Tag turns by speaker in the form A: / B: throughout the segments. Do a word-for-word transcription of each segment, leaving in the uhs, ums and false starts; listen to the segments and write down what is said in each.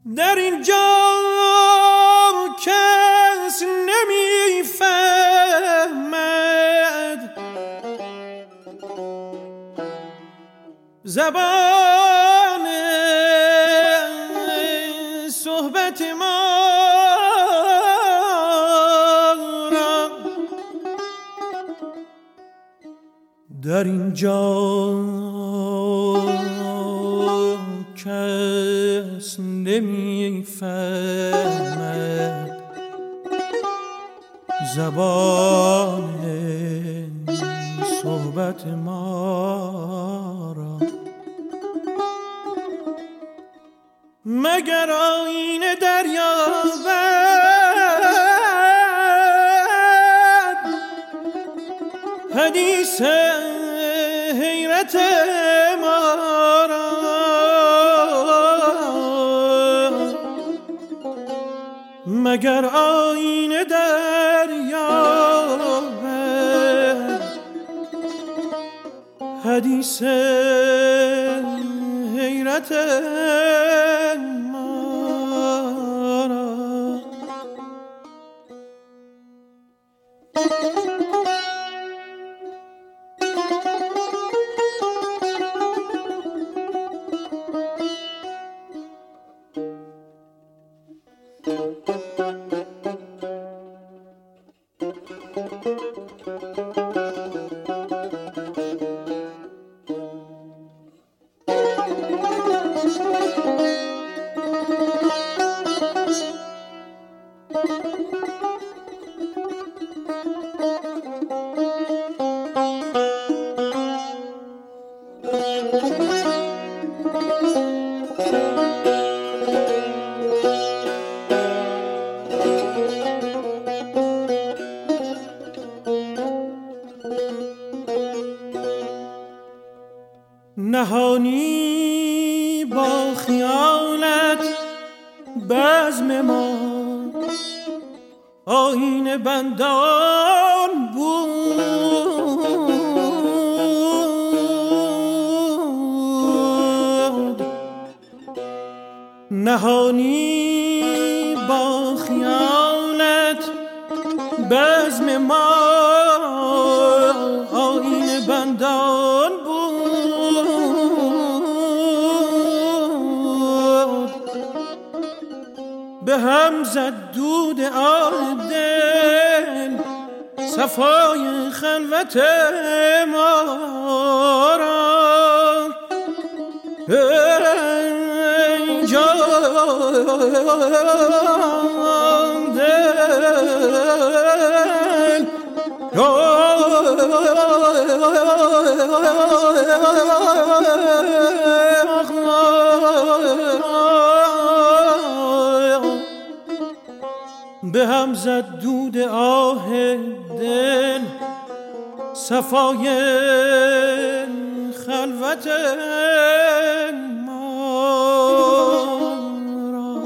A: در اینجا کس نمیفهمد زبان صحبت ما را. در اینجا کس نمیفهمد زبان صحبت ما را، مگر آینه دریابد حدیث حیرت ما را. مگر آینه دریابد حدیث حیرت ما را. نهانی با خیالت بزم ما آیین بندان بود. نهانی با خیالت بزم ما آیین بندان بود. به هم زد دود آه دل صفای خلوت ما را. ای جان دل به هم زد دود آه دل صفای خلوت ما را.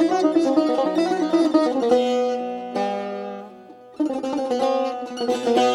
B: Thank you.